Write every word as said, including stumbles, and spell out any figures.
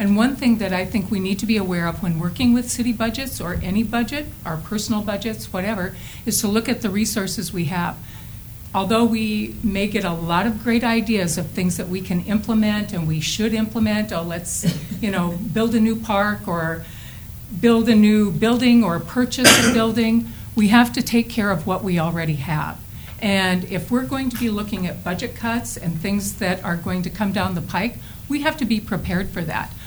And one thing that I think we need to be aware of when working with city budgets or any budget, our personal budgets, whatever, is to look at the resources we have. Although we may get a lot of great ideas of things that we can implement and we should implement, oh, let's, you know, build a new park or build a new building or purchase a building, we have to take care of what we already have. And if we're going to be looking at budget cuts and things that are going to come down the pike, we have to be prepared for that.